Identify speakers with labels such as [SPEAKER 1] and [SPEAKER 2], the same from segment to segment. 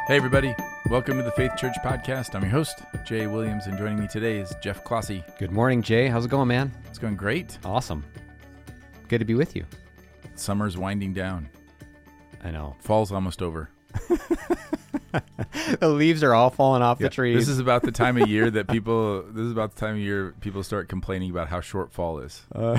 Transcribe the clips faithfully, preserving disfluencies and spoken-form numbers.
[SPEAKER 1] Hey, everybody. Welcome to the Faith Church Podcast. I'm your host, Jay Williams, and joining me today is Jeff Clossy.
[SPEAKER 2] Good morning, Jay. How's it going, man?
[SPEAKER 1] It's going great.
[SPEAKER 2] Awesome. Good to be with you.
[SPEAKER 1] Summer's winding down.
[SPEAKER 2] I know.
[SPEAKER 1] Fall's almost over.
[SPEAKER 2] The leaves are all falling off
[SPEAKER 1] Yeah,
[SPEAKER 2] the trees.
[SPEAKER 1] This is about the time of year that people, this is about the time of year people start complaining about how short fall is.
[SPEAKER 2] Uh,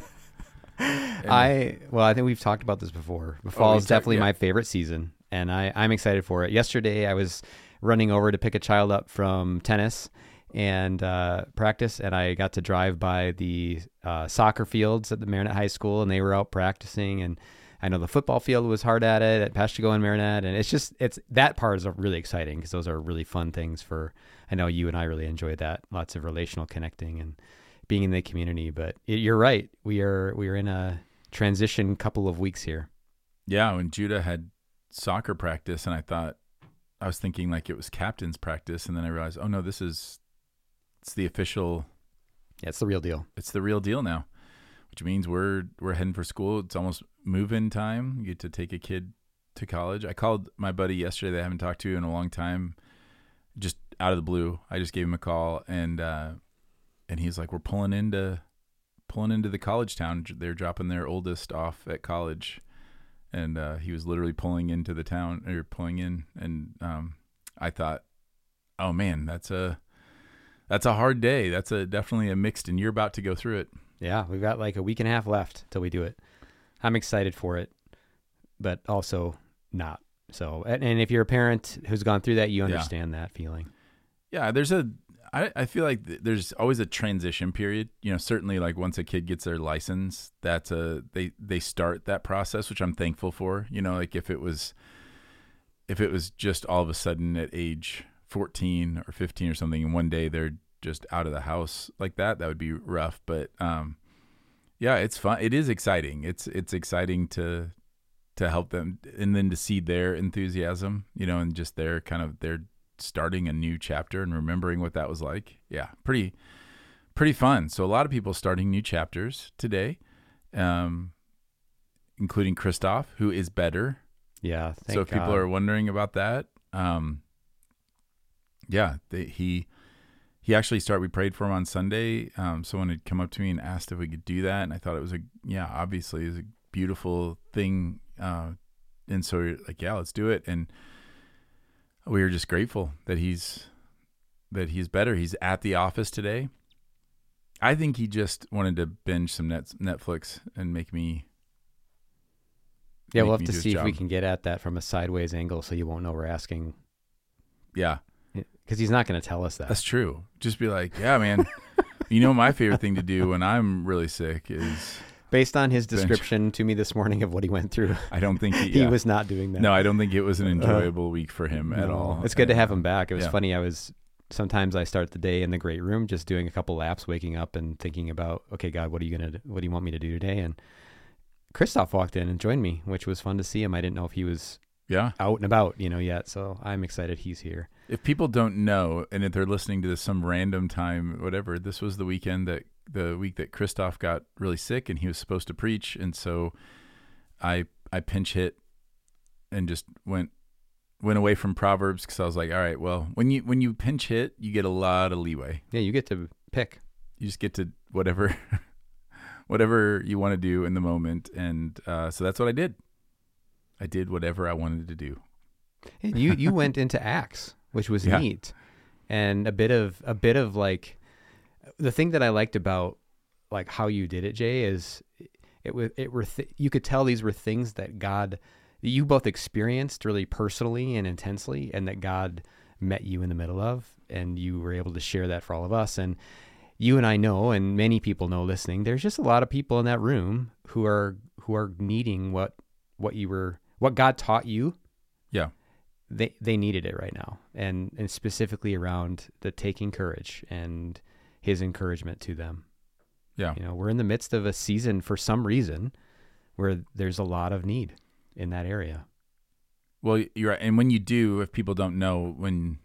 [SPEAKER 2] I, well, I think we've talked about this before. The fall
[SPEAKER 1] we
[SPEAKER 2] is
[SPEAKER 1] talked-
[SPEAKER 2] definitely
[SPEAKER 1] yeah.
[SPEAKER 2] my favorite season, and I, I'm excited for it. Yesterday, I was running over to pick a child up from tennis and uh, practice, and I got to drive by the uh, soccer fields at the Marinette High School, and they were out practicing, and I know the football field was hard at it at Pastigo and Marinette, and it's just, it's, that part is really exciting because those are really fun things for, I know you and I really enjoy that, lots of relational connecting and being in the community. But it, you're right, we are, we are in a transition couple of weeks here.
[SPEAKER 1] Yeah, when Judah had soccer practice, and I thought, I was thinking like it was captain's practice, and then I realized, oh no, this is, it's the official,
[SPEAKER 2] Yeah, it's the real deal.
[SPEAKER 1] it's the real deal now, which means we're we're heading for school. It's almost move-in time. You get to take a kid to college. I called my buddy yesterday that I haven't talked to in a long time, just out of the blue. I just gave him a call, and uh, and he's like, we're pulling into pulling into the college town. They're dropping their oldest off at college, and uh, he was literally pulling into the town, or pulling in, and um, I thought, oh man, that's a that's a hard day. That's a definitely a mixed, and you're about to go through it.
[SPEAKER 2] Yeah, we've got like a week and a half left till we do it. I'm excited for it, but also not. So, and, and if you're a parent who's gone through that, you understand that feeling.
[SPEAKER 1] Yeah, there's a, I, I feel like th- there's always a transition period. You know, certainly like once a kid gets their license, that's a, they, they start that process, which I'm thankful for. You know, like if it was, if it was just all of a sudden at age fourteen or fifteen or something, and one day they're just out of the house like that, that would be rough. But, um, yeah, it's fun. It is exciting. It's, it's exciting to, to help them, and then to see their enthusiasm, you know, and just their kind of, their starting a new chapter and remembering what that was like. Yeah. Pretty, pretty fun. So a lot of people starting new chapters today, um, including Christoph, who is better.
[SPEAKER 2] Yeah. Thank
[SPEAKER 1] so if
[SPEAKER 2] God.
[SPEAKER 1] people are wondering about that, um, yeah, they, he, he actually started, we prayed for him on Sunday. Um, someone had come up to me and asked if we could do that. And I thought it was a, yeah, obviously it was a beautiful thing. Uh, and so we're like, yeah, let's do it. And we were just grateful that he's, that he's better. He's at the office today. I think he just wanted to binge some net, Netflix and make me.
[SPEAKER 2] Yeah,
[SPEAKER 1] make
[SPEAKER 2] we'll have
[SPEAKER 1] me
[SPEAKER 2] to
[SPEAKER 1] do his
[SPEAKER 2] see if we
[SPEAKER 1] job.
[SPEAKER 2] can get at that from a sideways angle so you won't know we're asking,
[SPEAKER 1] Yeah,
[SPEAKER 2] because he's not going to tell us that.
[SPEAKER 1] that's true. Just be like, yeah, man, you know, my favorite thing to do when I'm really sick is,
[SPEAKER 2] Based on his
[SPEAKER 1] Bench.
[SPEAKER 2] description to me this morning of what he went through,
[SPEAKER 1] I don't think he,
[SPEAKER 2] he
[SPEAKER 1] yeah.
[SPEAKER 2] was not doing that.
[SPEAKER 1] No, I don't think it was an enjoyable week for him at
[SPEAKER 2] No.
[SPEAKER 1] all.
[SPEAKER 2] It's good to
[SPEAKER 1] And,
[SPEAKER 2] have him back. It was
[SPEAKER 1] yeah.
[SPEAKER 2] funny. I was sometimes I start the day in the great room, just doing a couple laps, waking up and thinking about, okay, God, what are you gonna, do? What do you want me to do today? And Christoph walked in and joined me, which was fun to see him. I didn't know if he was
[SPEAKER 1] Yeah.
[SPEAKER 2] out and about, you know, yet. So I'm excited he's here.
[SPEAKER 1] If people don't know, and if they're listening to this some random time, whatever, this was the weekend that the week that Christoph got really sick and he was supposed to preach. And so I, I pinch hit and just went, went away from Proverbs. Cause I was like, all right, well, when you, when you pinch hit, you get a lot of leeway.
[SPEAKER 2] Yeah, you get to pick.
[SPEAKER 1] You just get to whatever, whatever you want to do in the moment. And, uh, so that's what I did. I did whatever I wanted to do.
[SPEAKER 2] And you you went into Acts, which was
[SPEAKER 1] Yeah.
[SPEAKER 2] neat, and a bit of a bit of like the thing that I liked about like how you did it, Jay, is it was it were th- you could tell these were things that God that you both experienced really personally and intensely, and that God met you in the middle of, and you were able to share that for all of us. And you and I know, and many people know listening, there's just a lot of people in that room who are who are needing what what you were what God taught you.
[SPEAKER 1] Yeah.
[SPEAKER 2] They they needed it right now, and and specifically around the taking courage and his encouragement to them.
[SPEAKER 1] Yeah.
[SPEAKER 2] You know, we're in the midst of a season for some reason where there's a lot of need in that area.
[SPEAKER 1] Well, you're right. And when you do, if people don't know, when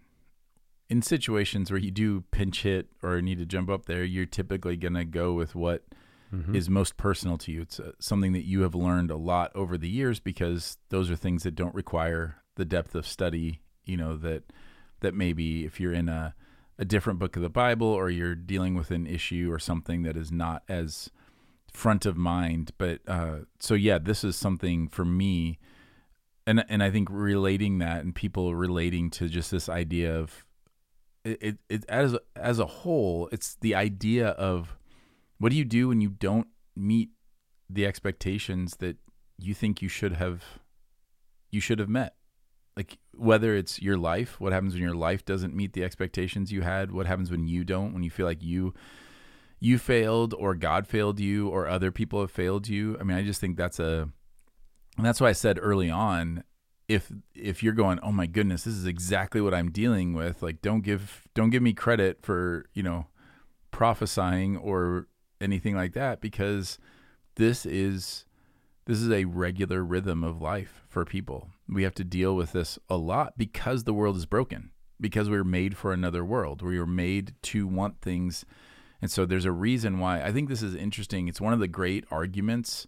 [SPEAKER 1] in situations where you do pinch hit or need to jump up there, you're typically going to go with what mm-hmm. is most personal to you. It's uh, something that you have learned a lot over the years, because those are things that don't require the depth of study you know, that that maybe if you're in a, a different book of the Bible, or you're dealing with an issue or something that is not as front of mind. But uh, so, yeah, this is something for me. And and I think relating that and people relating to just this idea of it, it, it as, as a whole, it's the idea of what do you do when you don't meet the expectations that you think you should have you should have met. Like, whether it's your life, what happens when your life doesn't meet the expectations you had, what happens when you don't, when you feel like you you failed, or God failed you, or other people have failed you. I mean, I just think that's a, and that's why I said early on, if if you're going, oh my goodness, this is exactly what I'm dealing with, like don't give don't give me credit for, you know, prophesying or anything like that, because this is this is a regular rhythm of life for people. We have to deal with this a lot because the world is broken, because we were made for another world. We were made to want things. And so there's a reason why I think this is interesting. It's one of the great arguments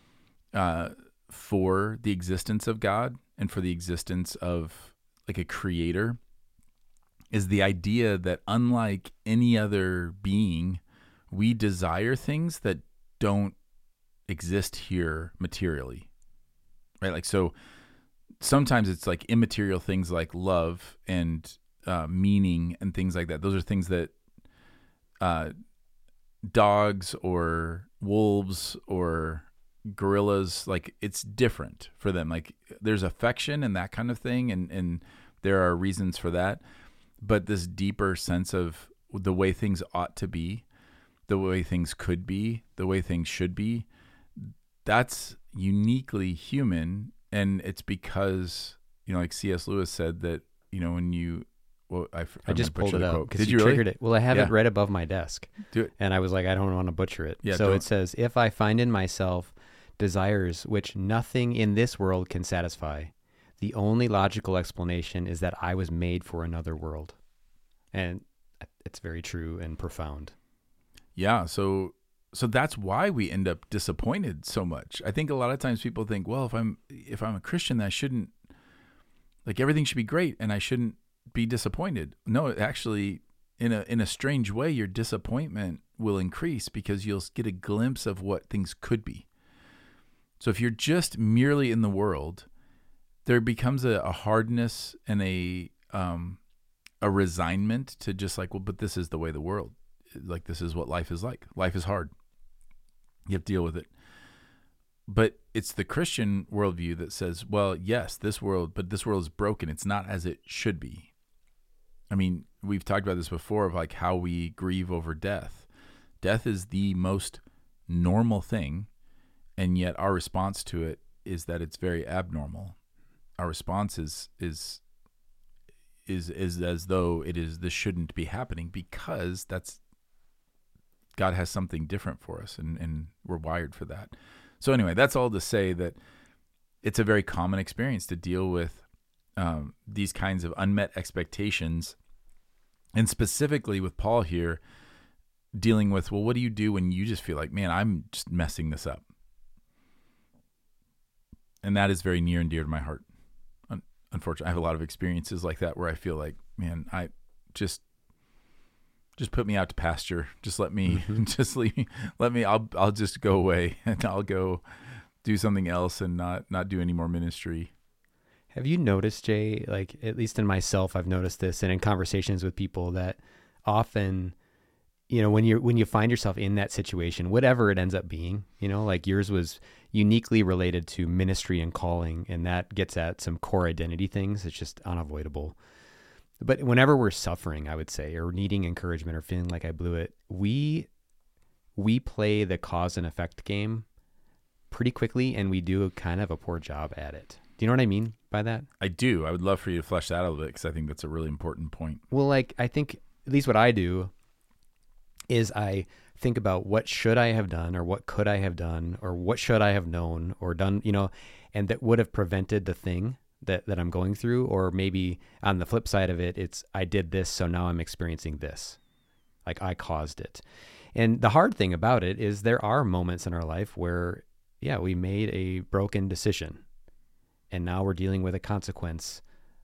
[SPEAKER 1] uh, for the existence of God and for the existence of like a creator, is the idea that unlike any other being, we desire things that don't exist here materially, right? Like, so sometimes it's like immaterial things like love and uh, meaning and things like that. Those are things that uh, dogs or wolves or gorillas, like it's different for them. Like there's affection and that kind of thing, and, and there are reasons for that. But this deeper sense of the way things ought to be, the way things could be, the way things should be, that's uniquely human. And it's because, you know, like C S Lewis said that, you know, when you, well, I,
[SPEAKER 2] I just pulled it up because
[SPEAKER 1] Did
[SPEAKER 2] you,
[SPEAKER 1] you
[SPEAKER 2] triggered
[SPEAKER 1] really?
[SPEAKER 2] it. Well, I have
[SPEAKER 1] Yeah.
[SPEAKER 2] it right above my desk.
[SPEAKER 1] Do it.
[SPEAKER 2] And I was like, I don't want to butcher it.
[SPEAKER 1] Yeah,
[SPEAKER 2] so
[SPEAKER 1] don't.
[SPEAKER 2] it says, if I find in myself desires which nothing in this world can satisfy, the only logical explanation is that I was made for another world. And it's very true and profound.
[SPEAKER 1] Yeah. So, so that's why we end up disappointed so much. I think a lot of times people think, well, if I'm, if I'm a Christian, then I shouldn't, like everything should be great and I shouldn't be disappointed. No, actually, in a, in a strange way, your disappointment will increase because you'll get a glimpse of what things could be. So if you're just merely in the world, there becomes a, a hardness and a, um, a resignment to just like, well, but this is the way the world, like this is what life is like. Life is hard. You have to deal with it. But it's the Christian worldview that says, well, yes, this world, but this world is broken. It's not as it should be. I mean, we've talked about this before of like how we grieve over death. Death is the most normal thing, and yet our response to it is that it's very abnormal. Our response is is is is as though it is this shouldn't be happening, because that's God has something different for us, and, and we're wired for that. So anyway, that's all to say that it's a very common experience to deal with um, these kinds of unmet expectations, and specifically with Paul here, dealing with, well, what do you do when you just feel like, man, I'm just messing this up? And that is very near and dear to my heart. Unfortunately, I have a lot of experiences like that where I feel like, man, I just, just put me out to pasture. Just let me, mm-hmm. just leave me, let me, I'll, I'll just go away and I'll go do something else and not, not do any more ministry.
[SPEAKER 2] Have you noticed, Jay, like at least in myself, I've noticed this, and in conversations with people, that often, you know, when you're, when you find yourself in that situation, whatever it ends up being, you know, like yours was uniquely related to ministry and calling, and that gets at some core identity things. It's just unavoidable. But whenever we're suffering, I would say, or needing encouragement or feeling like I blew it, we, we play the cause and effect game pretty quickly, and we do a kind of a poor job at it. Do you know what I mean by that?
[SPEAKER 1] I do. I would love for you to flesh that out a little bit, because I think that's a really important point.
[SPEAKER 2] Well, like, I think at least what I do is I think about what should I have done, or what could I have done, or what should I have known or done, you know, and that would have prevented the thing that, that I'm going through. Or maybe on the flip side of it, it's, I did this, so now I'm experiencing this. Like I caused it. And the hard thing about it is there are moments in our life where, yeah, we made a broken decision, and now we're dealing with a consequence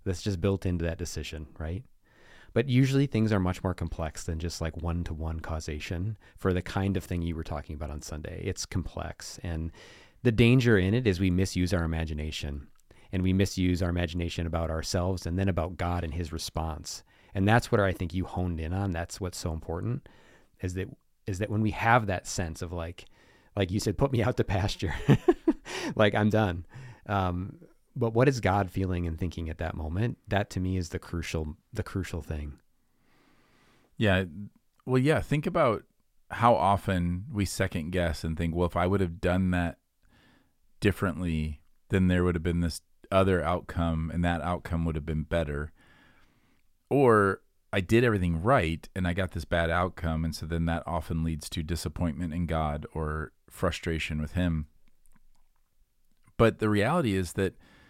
[SPEAKER 2] That's just built into that decision, right? But usually things are much more complex than just like one-to-one causation for the kind of thing you were talking about on Sunday. It's complex. And the danger in it is we misuse our imagination, and we misuse our imagination about ourselves and then about God and his response. And that's what I think you honed in on. That's what's so important, is that is that when we have that sense of like, like you said, put me out to pasture, like I'm done. Um, But what is God feeling and thinking at that moment? That to me is the crucial, the crucial thing.
[SPEAKER 1] Yeah. Well, yeah. Think about how often we second guess and think, well, if I would have done that differently, then there would have been this other outcome, and that outcome would have been better. Or I did everything right and I got this bad outcome. And so then that often leads to disappointment in God or frustration with him. But the reality is that,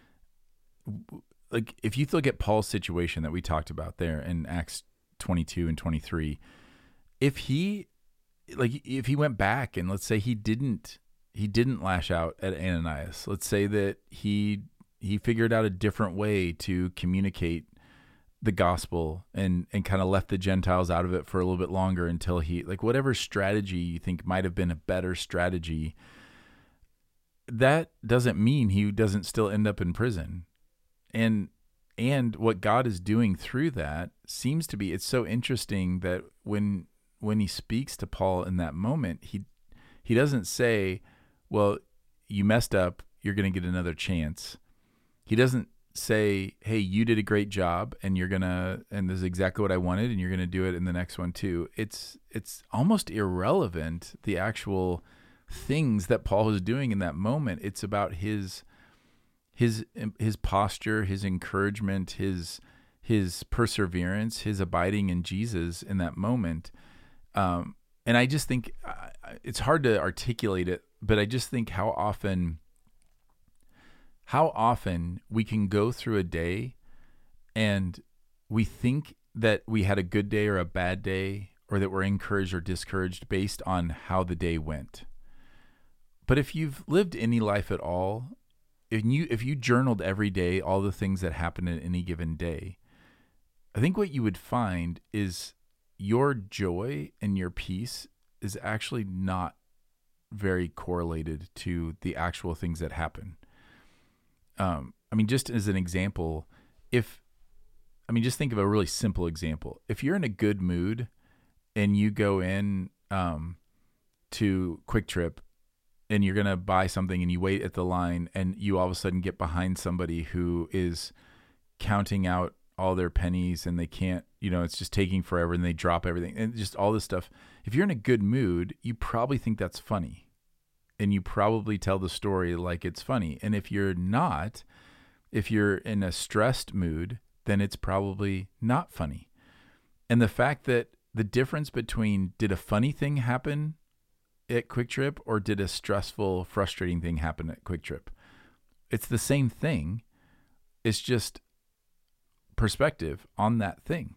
[SPEAKER 1] like, if you look at Paul's situation that we talked about there in Acts twenty-two and twenty-three, if he, like, if he went back and let's say he didn't, he didn't lash out at Ananias, let's say that he, he figured out a different way to communicate the gospel and, and kind of left the Gentiles out of it for a little bit longer until he, like, whatever strategy you think might have been a better strategy, that doesn't mean he doesn't still end up in prison. And and what God is doing through that seems to be, it's so interesting that when when he speaks to Paul in that moment, he he doesn't say, well, you messed up, you're going to get another chance. He doesn't say, hey, you did a great job and you're going to, and this is exactly what I wanted and you're going to do it in the next one too. It's it's almost irrelevant, the actual things that Paul was doing in that moment. It's about his his his posture, his encouragement, his his perseverance, his abiding in Jesus in that moment. Um, and I just think uh, it's hard to articulate it, but I just think how often how often we can go through a day and we think that we had a good day or a bad day, or that we're encouraged or discouraged based on how the day went. But if you've lived any life at all, if you if you journaled every day all the things that happened in any given day, I think what you would find is your joy and your peace is actually not very correlated to the actual things that happen. Um, I mean, just as an example, if I mean, just think of a really simple example. If you're in a good mood and you go in um, to Quick Trip and you're going to buy something and you wait at the line and you all of a sudden get behind somebody who is counting out all their pennies and they can't, you know, it's just taking forever and they drop everything and just all this stuff. If you're in a good mood, you probably think that's funny and you probably tell the story like it's funny. And if you're not, if you're in a stressed mood, then it's probably not funny. And the fact that the difference between did a funny thing happen at Quick Trip or did a stressful, frustrating thing happen at Quick Trip, it's the same thing. It's just perspective on that thing.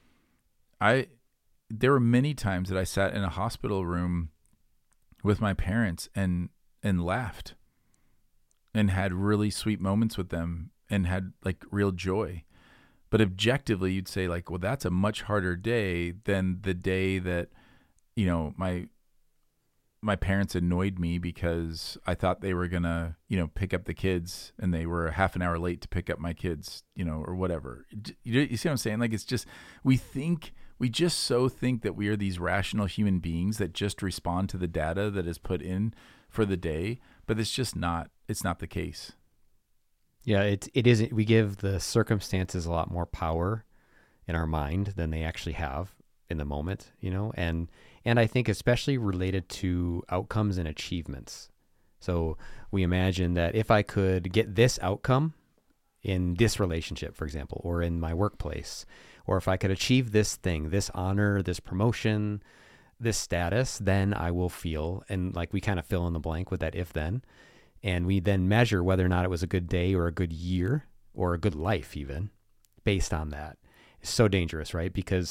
[SPEAKER 1] I there were many times that I sat in a hospital room with my parents and and laughed and had really sweet moments with them and had like real joy. But objectively, you'd say like, well, that's a much harder day than the day that, you know, my my parents annoyed me because I thought they were going to, you know, pick up the kids and they were half an hour late to pick up my kids, you know, or whatever. You, you see what I'm saying? Like, it's just, we think, we just so think that we are these rational human beings that just respond to the data that is put in for the day, but it's just not, it's not the case.
[SPEAKER 2] Yeah, it, it isn't. We give the circumstances a lot more power in our mind than they actually have in the moment, you know, and and I think especially related to outcomes and achievements. So we imagine that if I could get this outcome in this relationship, for example, or in my workplace, or if I could achieve this thing, this honor, this promotion, this status, then I will feel, and like we kind of fill in the blank with that if then, and we then measure whether or not it was a good day or a good year or a good life even based on that. It's so dangerous, right? Because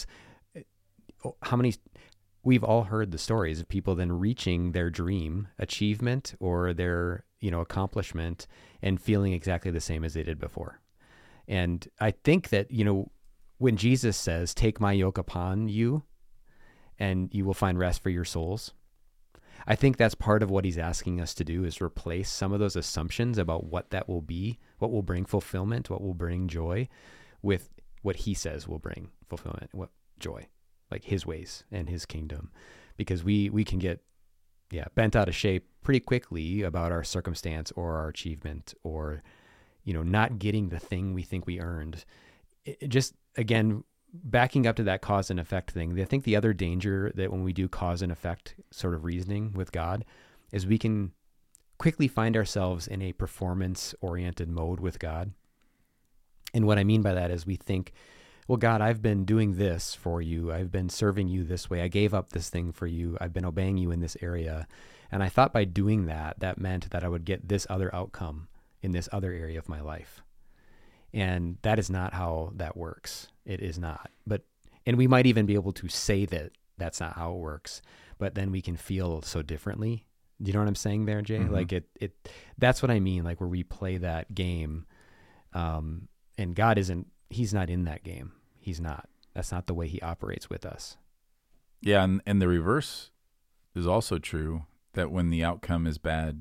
[SPEAKER 2] how many, we've all heard the stories of people then reaching their dream achievement or their, you know, accomplishment and feeling exactly the same as they did before. And I think that, you know, when Jesus says, take my yoke upon you and you will find rest for your souls, I think that's part of what he's asking us to do, is replace some of those assumptions about what that will be, what will bring fulfillment, what will bring joy, with what he says will bring fulfillment, what joy, like his ways and his kingdom. Because we, we can get, yeah, bent out of shape pretty quickly about our circumstance or our achievement, or, you know, not getting the thing we think we earned. It, it just, again, backing up to that cause and effect thing, I think the other danger that when we do cause and effect sort of reasoning with God is we can quickly find ourselves in a performance-oriented mode with God. And what I mean by that is we think, well, God, I've been doing this for you. I've been serving you this way. I gave up this thing for you. I've been obeying you in this area. And I thought by doing that, that meant that I would get this other outcome in this other area of my life. And that is not how that works. It is not. But, and we might even be able to say that that's not how it works, but then we can feel so differently. Do you know what I'm saying there, Jay? Mm-hmm. Like it, it, that's what I mean. Like where we play that game, um, and God isn't, he's not in that game. He's not. That's not the way he operates with us.
[SPEAKER 1] Yeah. And, and the reverse is also true, that when the outcome is bad,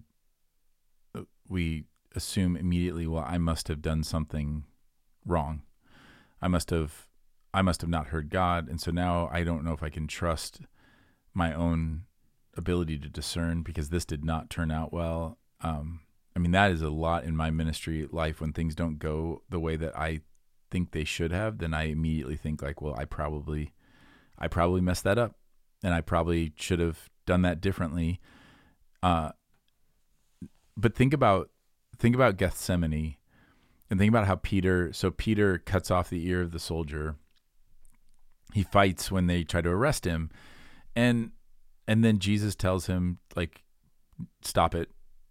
[SPEAKER 1] we assume immediately, well, I must have done something wrong. I must have, I must have not heard God. And so now I don't know if I can trust my own ability to discern, because this did not turn out well. Um, I mean, that is a lot in my ministry life. When things don't go the way that I think they should have, then I immediately think like, well, I probably, I probably messed that up, and I probably should have done that differently. Uh, but think about, think about Gethsemane, and think about how Peter, so Peter cuts off the ear of the soldier. He fights when they try to arrest him. And, and then Jesus tells him, like, stop it.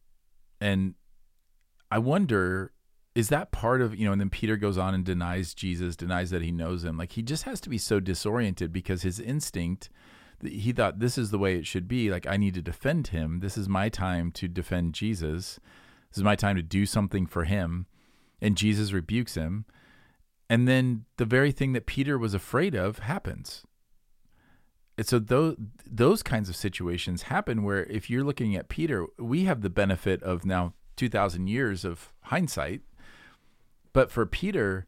[SPEAKER 1] And I wonder, is that part of, you know, and then Peter goes on and denies Jesus, denies that he knows him. Like, he just has to be so disoriented, because his instinct, he thought this is the way it should be. Like, I need to defend him. This is my time to defend Jesus. This is my time to do something for him. And Jesus rebukes him. And then the very thing that Peter was afraid of happens. And so those, those kinds of situations happen where, if you're looking at Peter, we have the benefit of now two thousand years of hindsight. But for Peter,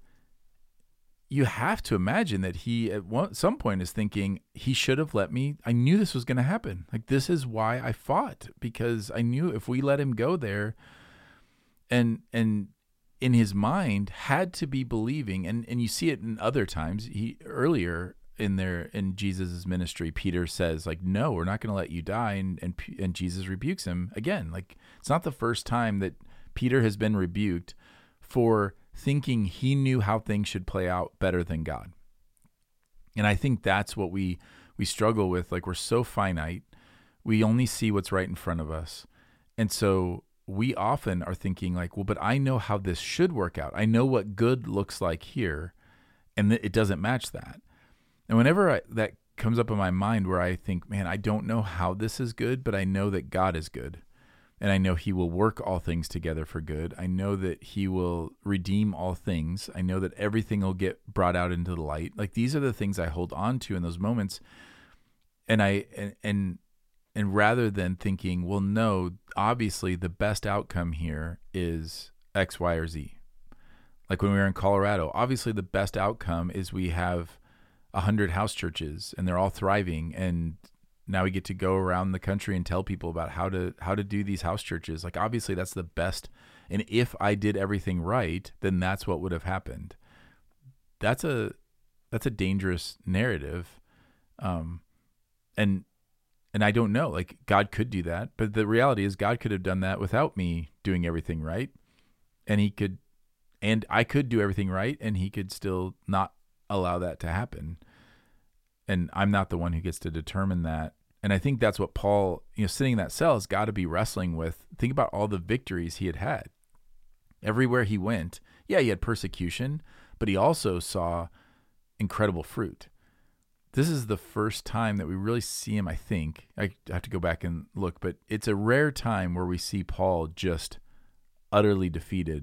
[SPEAKER 1] you have to imagine that he at one, some point is thinking, he should have let me, I knew this was going to happen. Like, this is why I fought, because I knew if we let him go there, and, and in his mind had to be believing, and, and you see it in other times. He earlier in there in Jesus's ministry, Peter says, like, no, we're not going to let you die. And, and, and Jesus rebukes him again. Like, it's not the first time that Peter has been rebuked for thinking he knew how things should play out better than God. And I think that's what we, we struggle with. Like, we're so finite. We only see what's right in front of us. And so we often are thinking like, well, but I know how this should work out. I know what good looks like here, and th- it doesn't match that. And whenever I, that comes up in my mind, where I think, man, I don't know how this is good, but I know that God is good. And I know he will work all things together for good. I know that he will redeem all things. I know that everything will get brought out into the light. Like, these are the things I hold on to in those moments. And I, and, and, and rather than thinking, well, no, obviously the best outcome here is X, Y, or Z. Like when we were in Colorado, obviously the best outcome is we have a hundred house churches and they're all thriving. And now we get to go around the country and tell people about how to, how to do these house churches. Like, obviously that's the best. And if I did everything right, then that's what would have happened. That's a, that's a dangerous narrative. Um, and, and I don't know, like, God could do that, but the reality is God could have done that without me doing everything right. And he could, and I could do everything right, and he could still not allow that to happen. And I'm not the one who gets to determine that. And I think that's what Paul, you know, sitting in that cell has got to be wrestling with. Think about all the victories he had had. Everywhere he went, yeah, he had persecution, but he also saw incredible fruit. This is the first time that we really see him, I think. I have to go back and look, but it's a rare time where we see Paul just utterly defeated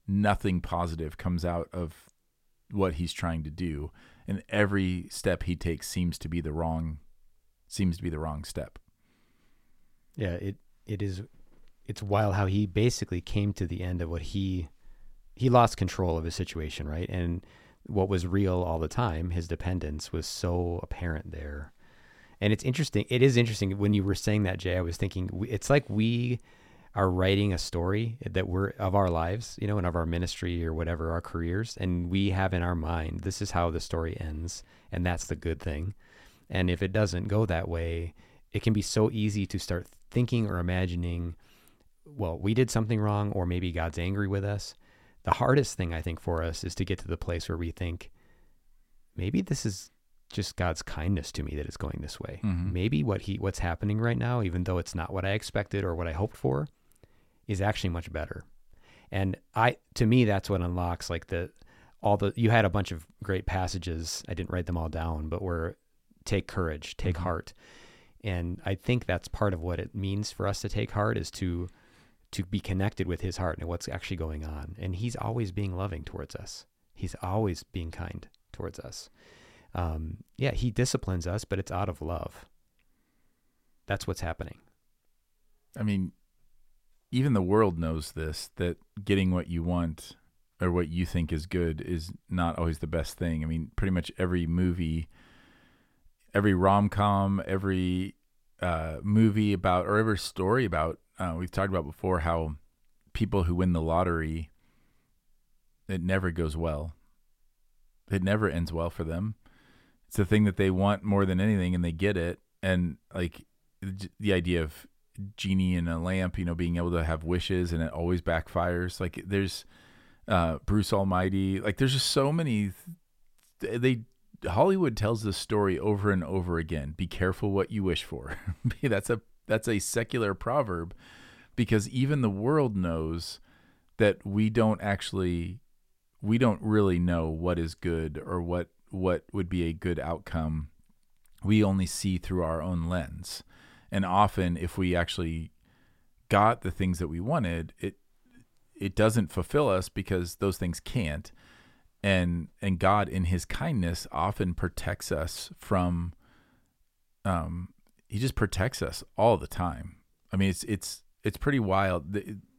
[SPEAKER 1] nothing positive comes out of what he's trying to do, and every step he takes seems to be the wrong seems to be the wrong step.
[SPEAKER 2] Yeah, it it is it's wild how he basically came to the end of what he he lost control of his situation, right? And what was real all the time, his dependence, was so apparent there. And it's interesting. It is interesting when you were saying that, Jay. I was thinking it's like we are writing a story that we're of our lives, you know, and of our ministry or whatever, our careers, and we have in our mind, this is how the story ends, and that's the good thing. And if it doesn't go that way, it can be so easy to start thinking or imagining, well, we did something wrong, or maybe God's angry with us. The hardest thing, I think, for us is to get to the place where we think, maybe this is just God's kindness to me that it's going this way.
[SPEAKER 1] Mm-hmm.
[SPEAKER 2] Maybe what he what's happening right now, even though it's not what I expected or what I hoped for, is actually much better. And I, to me, that's what unlocks like the, all the, you had a bunch of great passages. I didn't write them all down, but were take courage, take mm-hmm. heart. And I think that's part of what it means for us to take heart, is to, to be connected with his heart and what's actually going on. And he's always being loving towards us. He's always being kind towards us. Um, yeah, he disciplines us, but it's out of love. That's what's happening.
[SPEAKER 1] I mean, even the world knows this, that getting what you want or what you think is good is not always the best thing. I mean, pretty much every movie, every rom-com, every uh, movie about, or every story about, uh, we've talked about before how people who win the lottery, it never goes well. It never ends well for them. It's the thing that they want more than anything, and they get it. And like the idea of genie in a lamp, you know, being able to have wishes and it always backfires. Like there's uh, Bruce Almighty. Like there's just so many. They Hollywood tells this story over and over again. Be careful what you wish for. that's a that's a secular proverb, because even the world knows that we don't actually we don't really know what is good or what what would be a good outcome. We only see through our own lens. And often if we actually got the things that we wanted, it it doesn't fulfill us because those things can't. And and God in his kindness often protects us from um he just protects us all the time. I mean, it's it's it's pretty wild.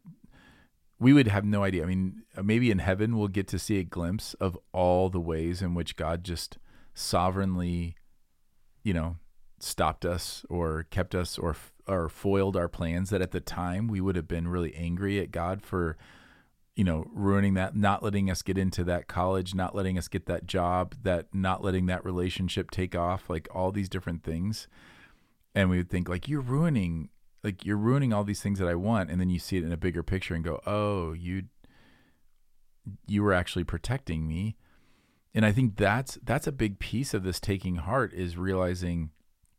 [SPEAKER 1] We would have no idea. I mean, maybe in heaven we'll get to see a glimpse of all the ways in which God just sovereignly, you know, stopped us or kept us or or foiled our plans, that at the time we would have been really angry at God for, you know, ruining that, not letting us get into that college, not letting us get that job, that not letting that relationship take off, like all these different things. And we would think like, you're ruining, like you're ruining all these things that I want. And then you see it in a bigger picture and go, oh, you, you were actually protecting me. And I think that's, that's a big piece of this taking heart, is realizing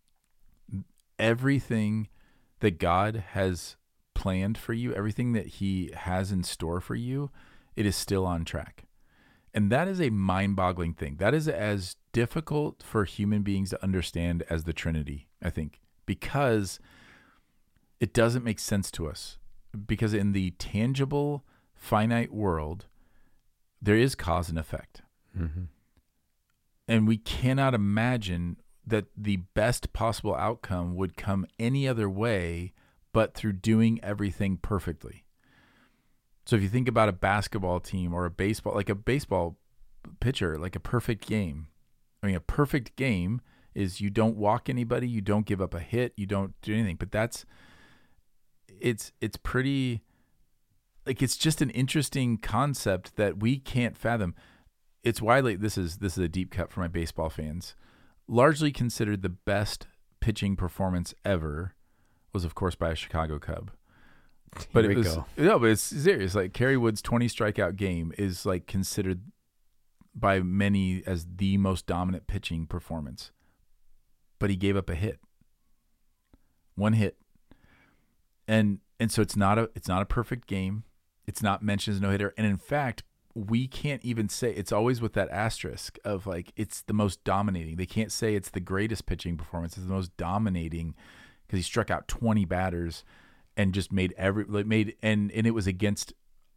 [SPEAKER 1] everything that God has planned for you, everything that he has in store for you, it is still on track. And that is a mind-boggling thing. That is as difficult for human beings to understand as the Trinity, I think, because it doesn't make sense to us. Because in the tangible, finite world, there is cause and effect. Mm-hmm. And we cannot imagine that the best possible outcome would come any other way but through doing everything perfectly. So if you think about a basketball team or a baseball, like a baseball pitcher, like a perfect game. I mean, a perfect game is you don't walk anybody, you don't give up a hit, you don't do anything. But that's, it's, it's pretty, like, it's just an interesting concept that we can't fathom. It's widely, this is, this is a deep cut for my baseball fans, largely considered the best pitching performance ever was, of course, by a Chicago Cub. But Here it was go. no, but it's serious. Like Kerry Wood's twenty strikeout game is like considered by many as the most dominant pitching performance. But he gave up a hit, one hit, and and so it's not a it's not a perfect game. It's not mentioned as no hitter, and in fact, we can't even say, it's always with that asterisk of like, it's the most dominating. They can't say it's the greatest pitching performance. It's the most dominating because he struck out twenty batters and just made every, like made, and, and it was against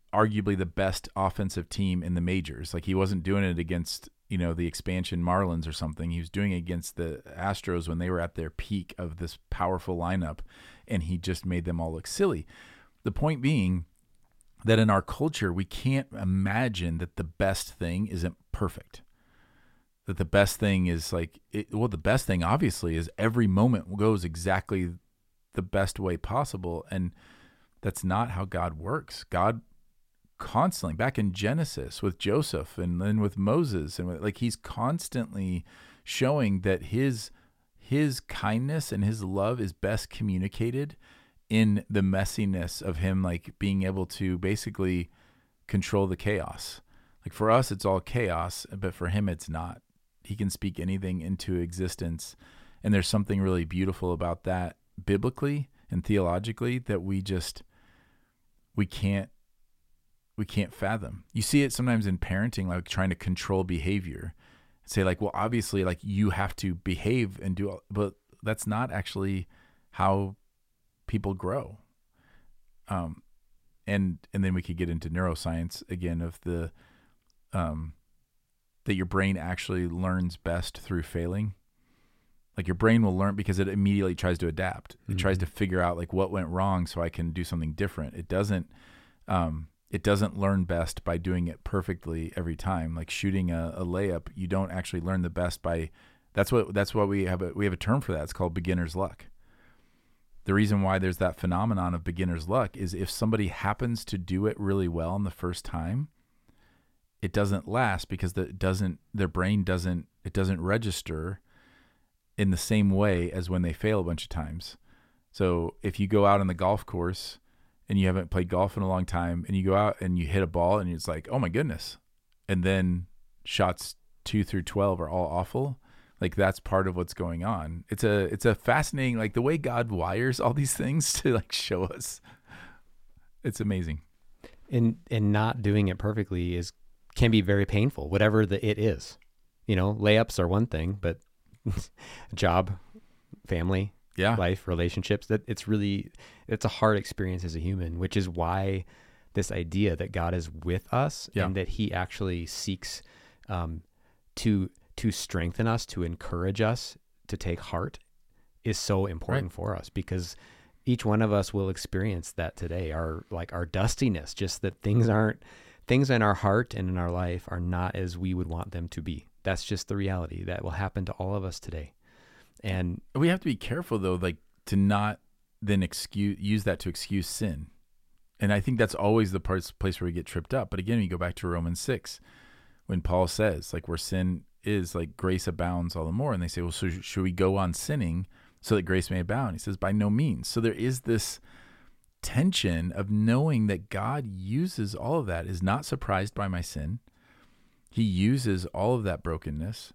[SPEAKER 1] arguably the best offensive team in the majors. Like he wasn't doing it against, you know, the expansion Marlins or something. He was doing it against the Astros when they were at their peak of this powerful lineup, and he just made them all look silly. The point being that in our culture, we can't imagine that the best thing isn't perfect. That the best thing is like, it, well, the best thing obviously is every moment goes exactly the best way possible. And that's not how God works. God constantly, back in Genesis with Joseph and then with Moses, and with, like he's constantly showing that his his kindness and his love is best communicated in the messiness of him, like being able to basically control the chaos. Like for us, it's all chaos, but for him, it's not. He can speak anything into existence, and there's something really beautiful about that biblically and theologically that we just we can't. we can't fathom. You see it sometimes in parenting, like trying to control behavior. Say like, well, obviously like you have to behave and do, all, but that's not actually how people grow. Um, and, and then we could get into neuroscience again of the, um, that your brain actually learns best through failing. Like your brain will learn because it immediately tries to adapt. It mm-hmm. tries to figure out like what went wrong so I can do something different. It doesn't, um, It doesn't learn best by doing it perfectly every time. Like shooting a, a layup, you don't actually learn the best by. That's what that's what we have. A, we have a term for that. It's called beginner's luck. The reason why there's that phenomenon of beginner's luck is if somebody happens to do it really well on the first time, it doesn't last because the, it doesn't. Their brain doesn't. It doesn't register in the same way as when they fail a bunch of times. So if you go out on the golf course and you haven't played golf in a long time, and you go out and you hit a ball and it's like, oh my goodness. And then shots two through twelve are all awful. Like that's part of what's going on. It's a, it's a fascinating, like the way God wires all these things to like show us. It's amazing.
[SPEAKER 2] And, and not doing it perfectly is, can be very painful, whatever the, it is, you know, layups are one thing, but job, family, yeah, life, relationships, that it's really, it's a hard experience as a human, which is why this idea that God is with us yeah. and that he actually seeks um, to, to strengthen us, to encourage us, to take heart is so important right. for us, because each one of us will experience that today. Our, like our dustiness, just that things aren't, things in our heart and in our life are not as we would want them to be. That's just the reality that will happen to all of us today. And
[SPEAKER 1] we have to be careful though, like to not then excuse, use that to excuse sin. And I think that's always the parts, place where we get tripped up. But again, you go back to Romans six, when Paul says like where sin is, like grace abounds all the more. And they say, well, so should we go on sinning so that grace may abound? He says, by no means. So there is this tension of knowing that God uses all of that, is not surprised by my sin. He uses all of that brokenness,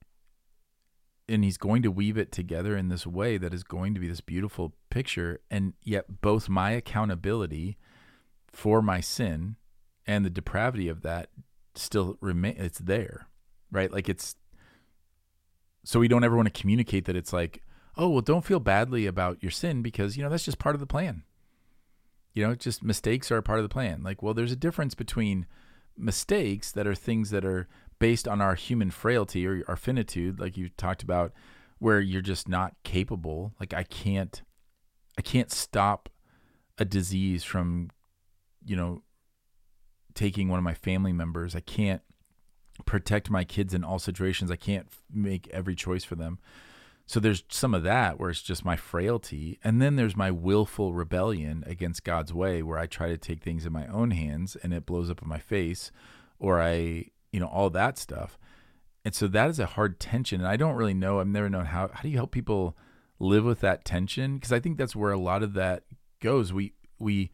[SPEAKER 1] and he's going to weave it together in this way that is going to be this beautiful picture. And yet both my accountability for my sin and the depravity of that still remain, it's there, right? Like it's, so we don't ever want to communicate that it's like, oh, well, don't feel badly about your sin because, you know, that's just part of the plan. You know, just mistakes are a part of the plan. Like, well, there's a difference between mistakes that are things that are based on our human frailty or our finitude, like you talked about, where you're just not capable. Like I can't, I can't stop a disease from, you know, taking one of my family members. I can't protect my kids in all situations. I can't make every choice for them. So there's some of that where it's just my frailty. And then there's my willful rebellion against God's way, where I try to take things in my own hands and it blows up in my face, or I, you know, all that stuff. And so that is a hard tension. And I don't really know, I've never known how, how do you help people live with that tension? Because I think that's where a lot of that goes. We, we,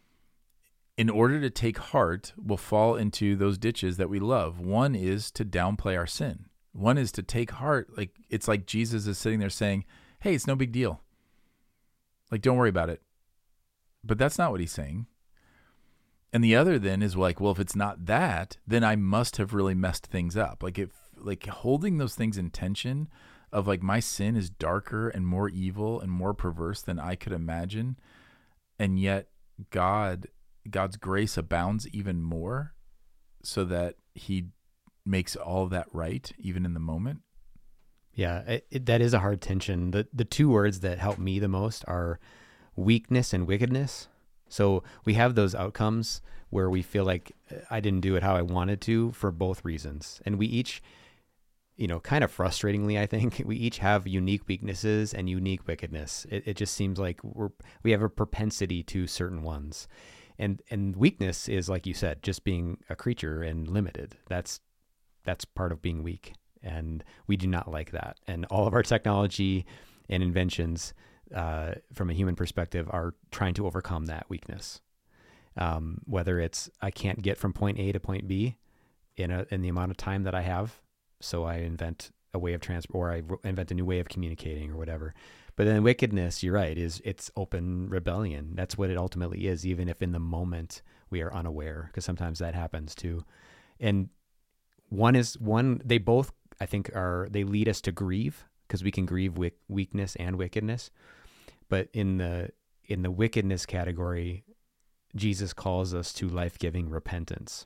[SPEAKER 1] in order to take heart, will fall into those ditches that we love. One is to downplay our sin. One is to take heart. Like, it's like Jesus is sitting there saying, hey, it's no big deal. Like, don't worry about it. But that's not what he's saying. And the other then is like, well, if it's not that, then I must have really messed things up. Like if, like holding those things in tension of like, my sin is darker and more evil and more perverse than I could imagine. And yet God, God's grace abounds even more so that he makes all of that right, even in the moment.
[SPEAKER 2] Yeah, it, it, that is a hard tension. The the two words that help me the most are weakness and wickedness. So we have those outcomes where we feel like I didn't do it how I wanted to for both reasons. And we each, you know, kind of frustratingly, I think, we each have unique weaknesses and unique wickedness. It, it just seems like we're we have a propensity to certain ones. And and weakness is, like you said, just being a creature and limited. That's that's part of being weak. And we do not like that. And all of our technology and inventions, uh, from a human perspective, are trying to overcome that weakness. Um, whether it's I can't get from point A to point B in a in the amount of time that I have, so I invent a way of trans or I invent a new way of communicating or whatever. But then wickedness, you're right, is it's open rebellion. That's what it ultimately is, even if in the moment we are unaware, because sometimes that happens too. And one is one, they both, I think, are, they lead us to grieve, because we can grieve wick, weakness and wickedness. But in the, in the wickedness category, Jesus calls us to life-giving repentance.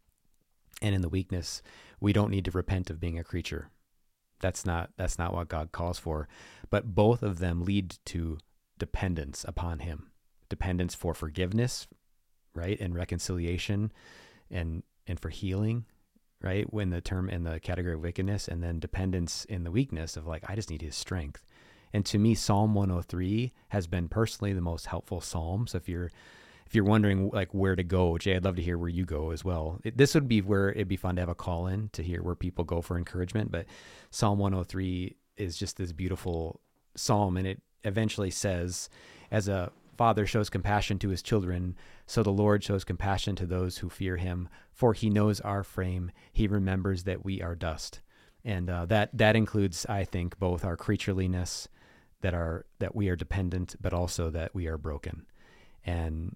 [SPEAKER 2] And in the weakness, we don't need to repent of being a creature. That's not, that's not what God calls for. But both of them lead to dependence upon him. Dependence for forgiveness, right? And reconciliation and, and for healing, right? When the term in the category of wickedness, and then dependence in the weakness of like, I just need his strength. And to me, Psalm one oh three has been personally the most helpful Psalm. So if you're, if you're wondering like where to go, Jay, I'd love to hear where you go as well. It, this would be where it'd be fun to have a call in to hear where people go for encouragement. But Psalm one oh three is just this beautiful Psalm. And it eventually says, as a father shows compassion to his children, so the Lord shows compassion to those who fear him, for he knows our frame. He remembers that we are dust. And uh, that, that includes, I think, both our creatureliness, that are, that we are dependent, but also that we are broken. And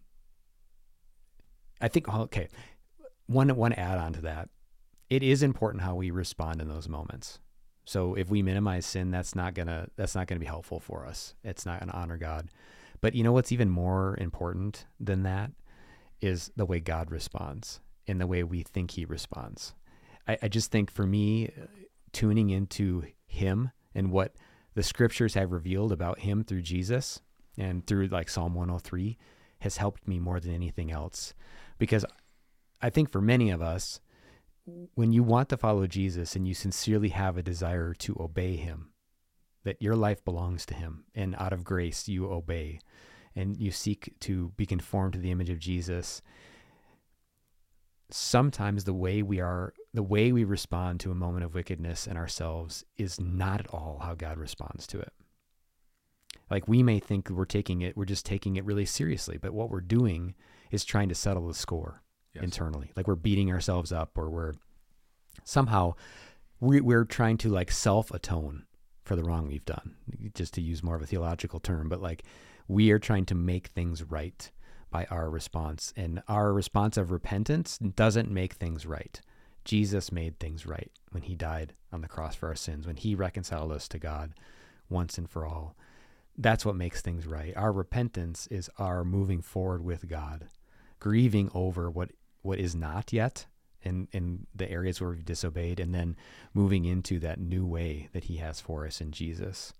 [SPEAKER 2] I think, okay, one, one add on to that, it is important how we respond in those moments. So if we minimize sin, that's not gonna, that's not gonna be helpful for us. It's not gonna honor God. But you know what's even more important than that is the way God responds and the way we think he responds. I, I just think for me, tuning into him and what the scriptures have revealed about him through Jesus and through like Psalm one oh three has helped me more than anything else. Because I think for many of us, when you want to follow Jesus and you sincerely have a desire to obey him, that your life belongs to him, and out of grace you obey, and you seek to be conformed to the image of Jesus, sometimes the way we are, the way we respond to a moment of wickedness in ourselves is not at all how God responds to it. Like we may think we're taking it, we're just taking it really seriously, but what we're doing is trying to settle the score yes. internally. Like we're beating ourselves up, or we're somehow, we, we're trying to like self-atone for the wrong we've done, just to use more of a theological term, but like we are trying to make things right by our response, and our response of repentance doesn't make things right. Jesus made things right when he died on the cross for our sins, when he reconciled us to God once and for all. That's what makes things right. Our repentance is our moving forward with God, grieving over what, what is not yet in, in the areas where we've disobeyed, and then moving into that new way that he has for us in Jesus.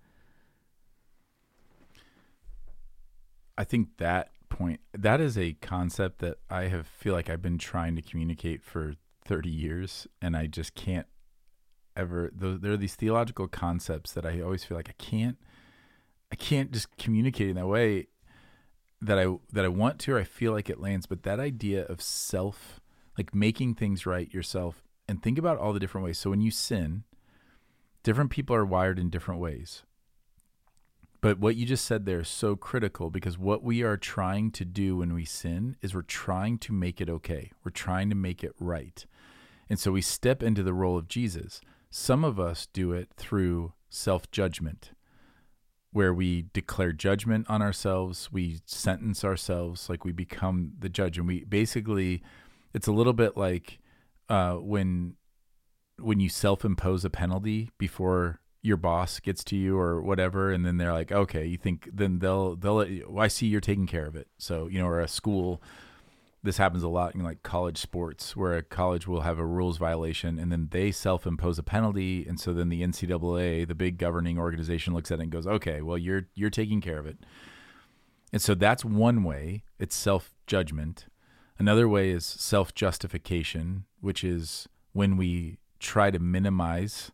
[SPEAKER 1] I think that point, that is a concept that I have feel like I've been trying to communicate for thirty years, and I just can't ever, there are these theological concepts that I always feel like I can't, I can't just communicate in that way that I, that I want to, or I feel like it lands. But that idea of self, like making things right yourself, and think about all the different ways. So when you sin, different people are wired in different ways. But what you just said there is so critical, because what we are trying to do when we sin is we're trying to make it okay. We're trying to make it right. And so we step into the role of Jesus. Some of us do it through self-judgment, where we declare judgment on ourselves. We sentence ourselves, like we become the judge. And we basically, it's a little bit like uh, when when you self-impose a penalty before your boss gets to you or whatever, and then they're like, okay, you think, then they'll, they'll, well, I see you're taking care of it. So, you know, or a school, this happens a lot in like college sports, where a college will have a rules violation and then they self-impose a penalty, and so then the N C double A, the big governing organization, looks at it and goes, okay, well, you're you're taking care of it. And so that's one way. It's self-judgment. Another way is self-justification, which is when we try to minimize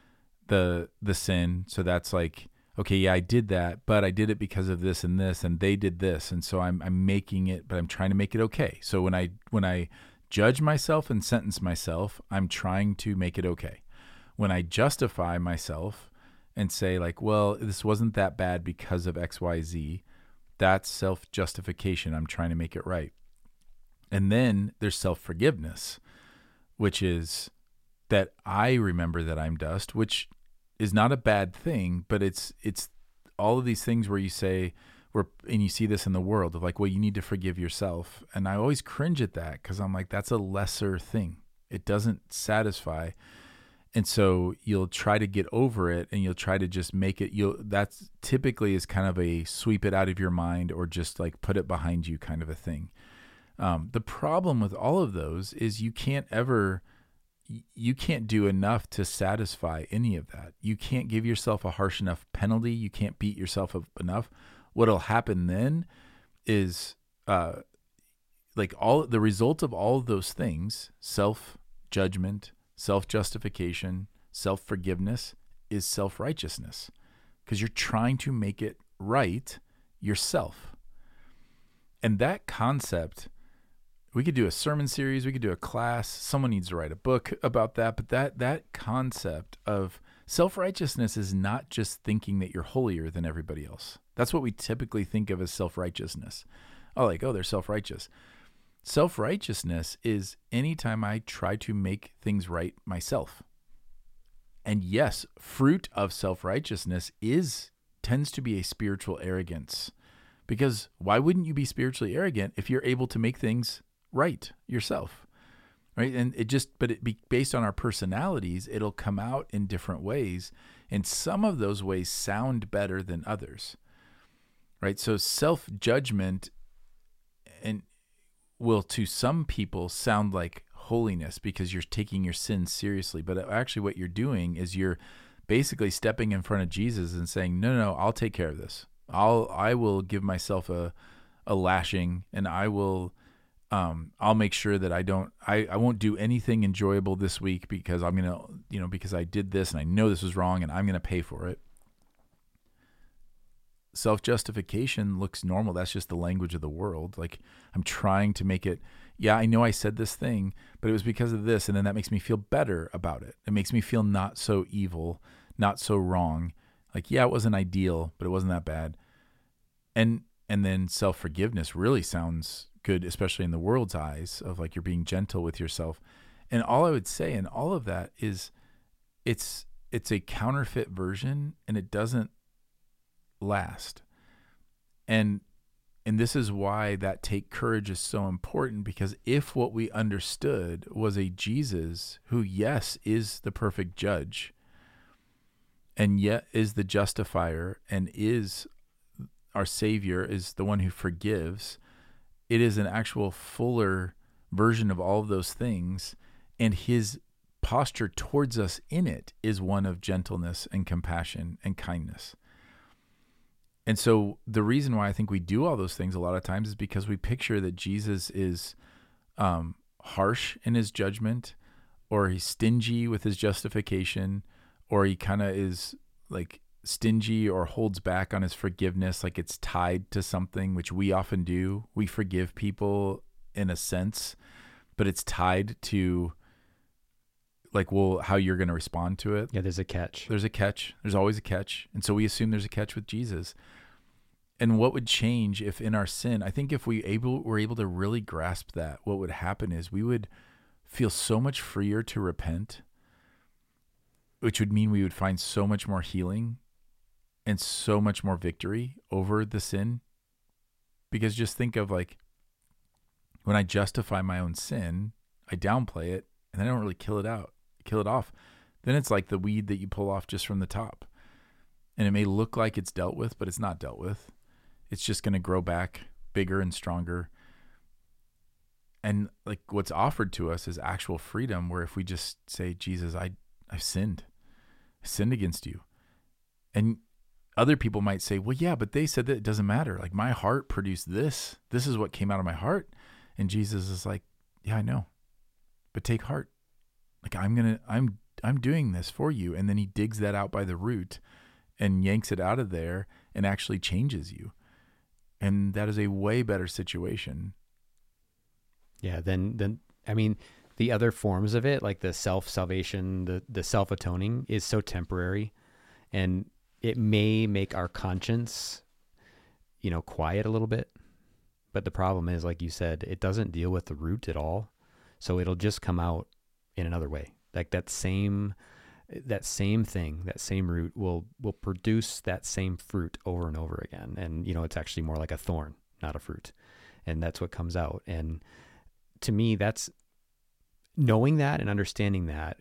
[SPEAKER 1] the the sin. So that's like, okay, yeah, I did that, but I did it because of this and this, and they did this, and so I'm I'm making it, but I'm trying to make it okay. So when I when I judge myself and sentence myself, I'm trying to make it okay. When I justify myself and say like, well, this wasn't that bad because of X, Y, Z, that's self-justification. I'm trying to make it right. And then there's self-forgiveness, which is that I remember that I'm dust, which is not a bad thing, but it's it's all of these things where you say, where and you see this in the world of like, well, you need to forgive yourself. And I always cringe at that because I'm like, that's a lesser thing. It doesn't satisfy. And so you'll try to get over it, and you'll try to just make it, you'll, that's typically is kind of a sweep it out of your mind or just like put it behind you kind of a thing. Um, the problem with all of those is you can't ever, you can't do enough to satisfy any of that. You can't give yourself a harsh enough penalty. You can't beat yourself up enough. What'll happen then is, uh, like all the result of all of those things, self-judgment, self-justification, self-forgiveness, is self-righteousness, because you're trying to make it right yourself. And that concept, we could do a sermon series, we could do a class, someone needs to write a book about that, but that that concept of self-righteousness is not just thinking that you're holier than everybody else. That's what we typically think of as self-righteousness. Oh, like, oh, they're self-righteous. Self-righteousness is anytime I try to make things right myself. And yes, fruit of self-righteousness is tends to be a spiritual arrogance. Because why wouldn't you be spiritually arrogant if you're able to make things right yourself? Right? And it just, but it be based on our personalities, it'll come out in different ways. And some of those ways sound better than others. Right? So self-judgment and will to some people sound like holiness because you're taking your sins seriously. But actually what you're doing is you're basically stepping in front of Jesus and saying, no, no, no, I'll take care of this. I'll, I will give myself a, a lashing, and I will, um, I'll make sure that I don't, I, I won't do anything enjoyable this week because I'm going to, you know, because I did this and I know this was wrong and I'm going to pay for it. Self-justification looks normal. That's just the language of the world. Like, I'm trying to make it, yeah, I know I said this thing, but it was because of this. And then that makes me feel better about it. It makes me feel not so evil, not so wrong. Like, yeah, it wasn't ideal, but it wasn't that bad. And, and then self-forgiveness really sounds good, especially in the world's eyes, of like, you're being gentle with yourself. And all I would say in all of that is it's, it's a counterfeit version, and it doesn't last. And and this is why that take courage is so important, because if what we understood was a Jesus who, yes, is the perfect judge and yet is the justifier and is our Savior, is the one who forgives, it is an actual fuller version of all of those things, and his posture towards us in it is one of gentleness and compassion and kindness. And so the reason why I think we do all those things a lot of times is because we picture that Jesus is um, harsh in his judgment, or he's stingy with his justification, or he kind of is like stingy or holds back on his forgiveness, like it's tied to something, which we often do. We forgive people in a sense, but it's tied to like, well, how you're going to respond to it.
[SPEAKER 2] Yeah, there's a catch.
[SPEAKER 1] There's a catch. There's always a catch. And so we assume there's a catch with Jesus. And what would change if in our sin, I think if we able were able to really grasp that, what would happen is we would feel so much freer to repent, which would mean we would find so much more healing and so much more victory over the sin. Because just think of like, when I justify my own sin, I downplay it, and I don't really kill it out, kill it off. Then it's like the weed that you pull off just from the top. And it may look like it's dealt with, but it's not dealt with. It's just going to grow back bigger and stronger. And like what's offered to us is actual freedom, where if we just say, Jesus, I, I've sinned, I sinned against you. And other people might say, well, yeah, but they said that it doesn't matter. Like my heart produced this. This is what came out of my heart. And Jesus is like, yeah, I know, but take heart. Like I'm going to, I'm, I'm doing this for you. And then he digs that out by the root and yanks it out of there and actually changes you. And that is a way better situation.
[SPEAKER 2] Yeah, then then I mean, the other forms of it, like the self-salvation, the, the self-atoning, is so temporary, and it may make our conscience, you know, quiet a little bit. But the problem is, like you said, it doesn't deal with the root at all. So it'll just come out in another way. Like that same that same thing, that same root will will produce that same fruit over and over again. And, you know, it's actually more like a thorn, not a fruit. And that's what comes out. And to me, that's knowing that and understanding that,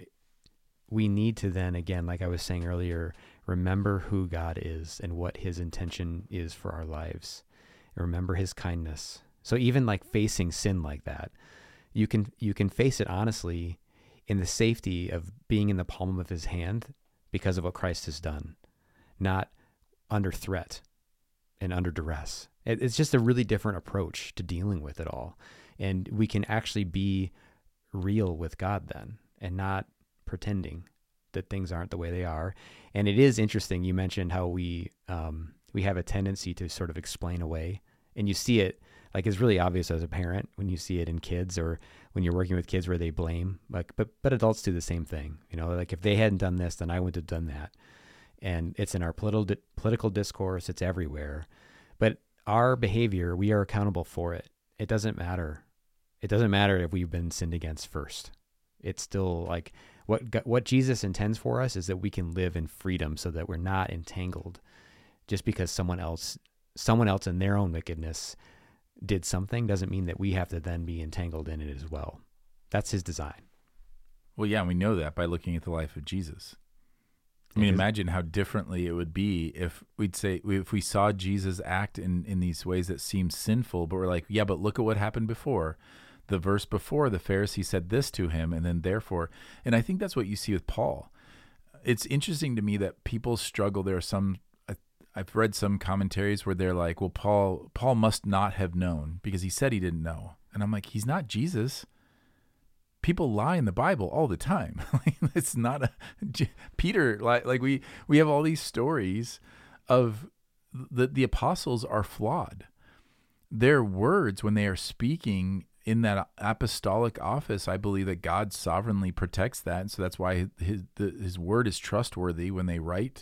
[SPEAKER 2] we need to then, again, like I was saying earlier, remember who God is and what his intention is for our lives. And remember his kindness. So even like facing sin like that, you can you can face it honestly in the safety of being in the palm of his hand because of what Christ has done, not under threat and under duress. It, it's just a really different approach to dealing with it all. And we can actually be real with God then and not pretending that things aren't the way they are. And it is interesting. You mentioned how we um, we have a tendency to sort of explain away, and you see it like it's really obvious as a parent when you see it in kids or when you're working with kids where they blame. Like, but but adults do the same thing. You know, like if they hadn't done this, then I wouldn't have done that. And it's in our political political discourse. It's everywhere. But our behavior, we are accountable for it. It doesn't matter. It doesn't matter if we've been sinned against first. It's still like what what Jesus intends for us is that we can live in freedom so that we're not entangled just because someone else someone else in their own wickedness did something doesn't mean that we have to then be entangled in it as well. That's his design.
[SPEAKER 1] Well, yeah, we know that by looking at the life of Jesus. I mean, imagine how differently it would be if we'd say, if we saw Jesus act in, in these ways that seem sinful, but we're like, yeah, but look at what happened before. The verse before, the Pharisee said this to him, and then therefore, and I think that's what you see with Paul. It's interesting to me that people struggle. There are some, I've read some commentaries where they're like, well, Paul, Paul must not have known because he said he didn't know. And I'm like, he's not Jesus. People lie in the Bible all the time. It's not a Peter. Like, like we, we have all these stories of the, the apostles are flawed. Their words when they are speaking in that apostolic office, I believe that God sovereignly protects that. And so that's why his, the, his word is trustworthy when they write.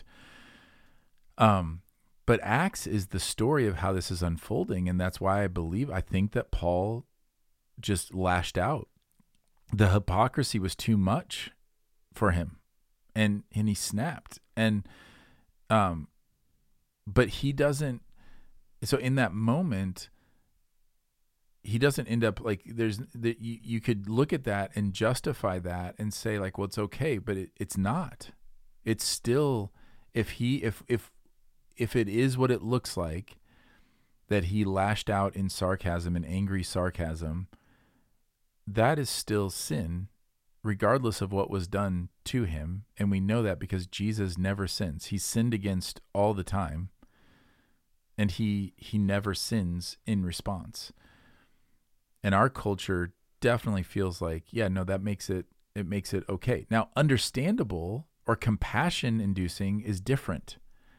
[SPEAKER 1] Um, but Acts is the story of how this is unfolding. And that's why I believe, I think that Paul just lashed out. The hypocrisy was too much for him, and, and he snapped. And, um, but he doesn't, so in that moment, he doesn't end up like there's that you, you could look at that and justify that and say like, well, it's okay, but it, it's not. It's still, if he, if, if, if it is what it looks like, that he lashed out in sarcasm and angry sarcasm, that is still sin, regardless of what was done to him. And we know that because Jesus never sins. He sinned against all the time, and he he never sins in response. And our culture definitely feels like, yeah, no, that makes it it makes it okay. Now, understandable or compassion inducing is different.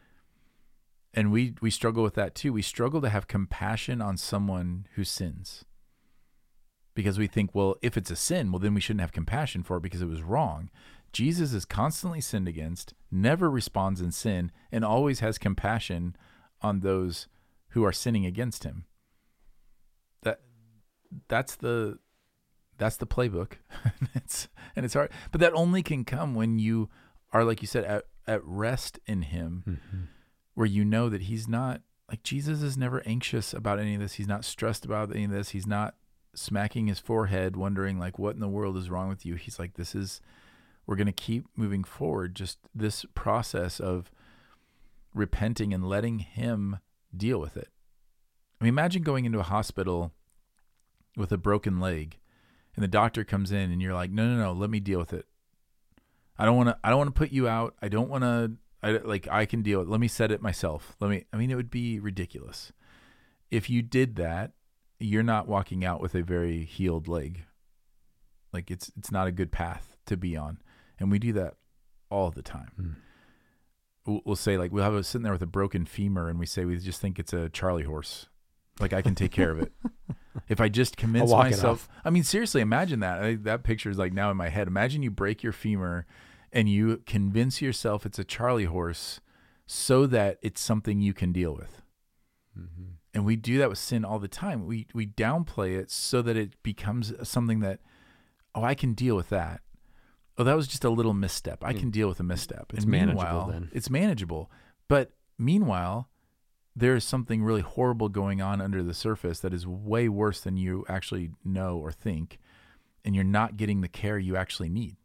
[SPEAKER 1] And we we struggle with that too. We struggle to have compassion on someone who sins. Because we think, well, if it's a sin, well, then we shouldn't have compassion for it because it was wrong. Jesus is constantly sinned against, never responds in sin, and always has compassion on those who are sinning against him. That that's the that's the playbook. it's, and it's hard, but that only can come when you are, like you said, at, at rest in him, mm-hmm. where you know that he's not like Jesus is never anxious about any of this. He's not stressed about any of this. He's not smacking his forehead wondering like what in the world is wrong with you. He's like, this is, we're going to keep moving forward. Just this process of repenting and letting him deal with it. I mean, imagine going into a hospital with a broken leg, and the doctor comes in, and you're like, no, no, no, let me deal with it. I don't want to. I don't want to put you out. I don't want to. I like. I can deal. Let me set it myself. Let me. I mean, it would be ridiculous if you did that. You're not walking out with a very healed leg. Like it's it's not a good path to be on, and we do that all the time. Mm. We'll, we'll say like we'll have a sitting there with a broken femur, and we say we just think it's a Charlie horse. Like I can take care of it. If I just convince myself. I mean, seriously, imagine that. I, that picture is like now in my head. Imagine you break your femur and you convince yourself it's a Charlie horse so that it's something you can deal with. Mm-hmm. And we do that with sin all the time. We we downplay it so that it becomes something that, oh, I can deal with that. Oh, that was just a little misstep. I can deal with a misstep.
[SPEAKER 2] It's
[SPEAKER 1] and
[SPEAKER 2] manageable then.
[SPEAKER 1] It's manageable. But meanwhile, there is something really horrible going on under the surface that is way worse than you actually know or think, and you're not getting the care you actually need.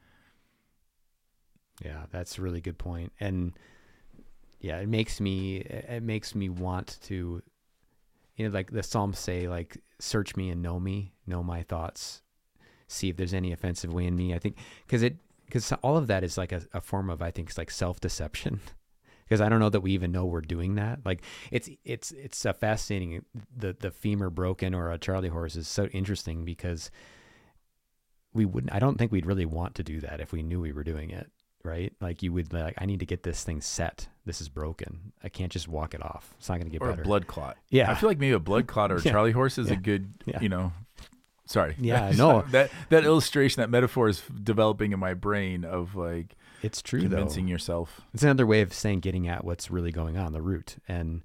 [SPEAKER 2] Yeah, that's a really good point. And yeah, it makes me it makes me want to, you know, like the Psalms say, like, search me and know me, know my thoughts, see if there's any offensive way in me. I think because it because all of that is like a, a form of, I think, it's like self-deception. Because I don't know that we even know we're doing that. Like it's it's it's a fascinating. The the femur broken or a Charlie horse is so interesting because we wouldn't. I don't think we'd really want to do that if we knew we were doing it, right? Like you would like, I need to get this thing set. This is broken. I can't just walk it off. It's not going to get
[SPEAKER 1] or
[SPEAKER 2] better.
[SPEAKER 1] Or a blood clot.
[SPEAKER 2] Yeah,
[SPEAKER 1] I feel like maybe a blood clot or a
[SPEAKER 2] yeah.
[SPEAKER 1] Charlie horse is
[SPEAKER 2] yeah.
[SPEAKER 1] a good.
[SPEAKER 2] Yeah.
[SPEAKER 1] You know. Sorry.
[SPEAKER 2] Yeah, no.
[SPEAKER 1] that that illustration, that metaphor is developing in my brain of like.
[SPEAKER 2] It's true,
[SPEAKER 1] convincing
[SPEAKER 2] though.
[SPEAKER 1] yourself.
[SPEAKER 2] It's another way of saying getting at what's really going on, the root. And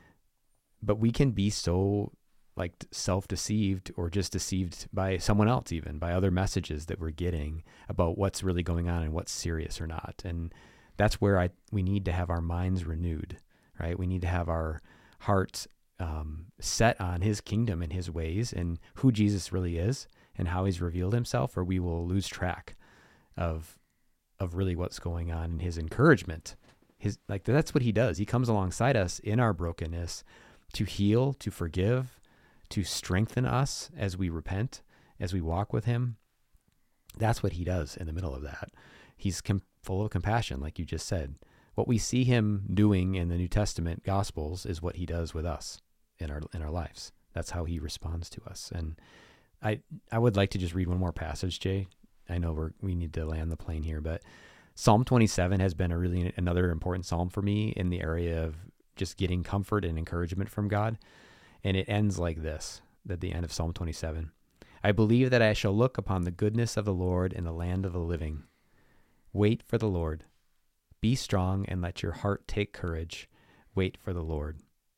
[SPEAKER 2] but we can be so like self-deceived or just deceived by someone else, even by other messages that we're getting about what's really going on and what's serious or not. And that's where I we need to have our minds renewed, right? We need to have our hearts um, set on His kingdom and His ways and who Jesus really is and how He's revealed Himself, or we will lose track of. of really what's going on in His encouragement. His like that's what He does. He comes alongside us in our brokenness to heal, to forgive, to strengthen us as we repent, as we walk with Him. That's what He does in the middle of that. He's com- full of compassion, like you just said. What we see Him doing in the New Testament Gospels is what He does with us in our in our lives. That's how He responds to us. And I I would like to just read one more passage, Jay. I know we're, we need to land the plane here, but Psalm twenty-seven has been a really another important psalm for me in the area of just getting comfort and encouragement from God. And it ends like this, at the end of Psalm twenty-seven. I believe that I shall look upon the goodness of the Lord in the land of the living. Wait for the Lord. Be strong and let your heart take courage. Wait for the Lord.